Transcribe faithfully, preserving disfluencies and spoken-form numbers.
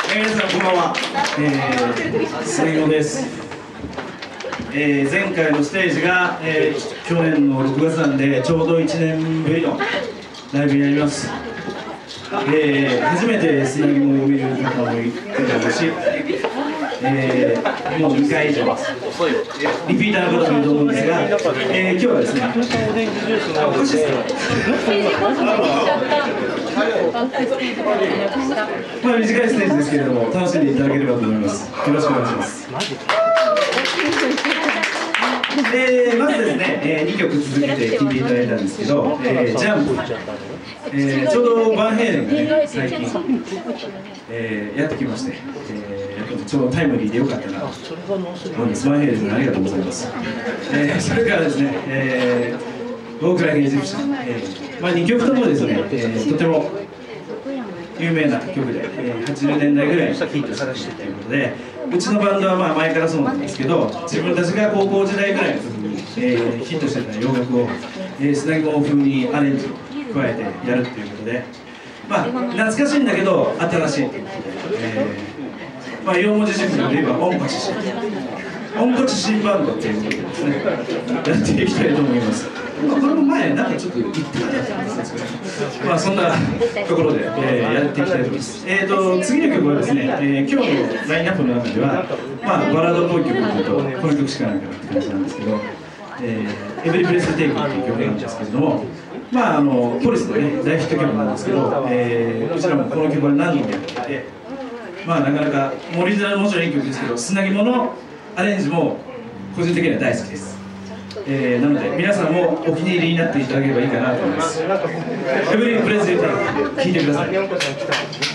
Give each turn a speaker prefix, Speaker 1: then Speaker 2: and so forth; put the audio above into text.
Speaker 1: えー、皆さんこんばんは、えー、杉野です、えー、前回のステージが、えー、去年のろくがつなんでちょうどいちねんぶりのライブになります。えー、初めて砂肝を見る方もいるだろうし、えー、もうにかい以上リピーターの方もいると思うんですが、えー、今日はですね、あ、おかしいですかまあ短いステージですけれども楽しんでいただければと思います。よろしくお願いします。えー、まずですね、えー、にきょく続けて聴いていただいたんですけど、えー、ジャンプ、えー、ちょうどバンヘイレンがね最近、えー、やってきまして、えー、ちょうどタイムリーでよかったなと思います。バンヘイレンありがとうございます。えー、それからですね、えー、ウォークライクエジプシャン、えーまあ、にきょくともですね、えー、とても有名な曲で、えー、はちじゅうねんだいぐらいにヒットしたということで、うちのバンドはまあ前からそうなんですけど、自分たちが高校時代ぐらいの時に、えー、ヒットしてた洋楽を、えー、砂肝風にアレンジを加えてやるっていうことで、まあ懐かしいんだけど新しいっていうことで、えー、まあよん文字熟語で言えば音こち新音こち新バンドっていうことでですね、やっていきたいと思います。まあ、これも前なんかちょっと言ってたんですけど、まあそんなところで、えー、やっていきたいと思います。えーと次の曲はですね、えー、今日のラインナップの中では、まあバラードっぽい曲というとこの曲しかないかなって感じなんですけど、えー、エブリプレステイクっていう曲なんですけれども、まああのポリスのね大ヒット曲なんですけど、えー、うちらもこの曲は何度もやっていて、まあなかなかオリジナルももちろんいい曲ですけど、砂肝のアレンジも個人的には大好きです。えー、なので皆さんもお気に入りになっていただければいいかなと思います。エブリプレゼンテイク聴いてください。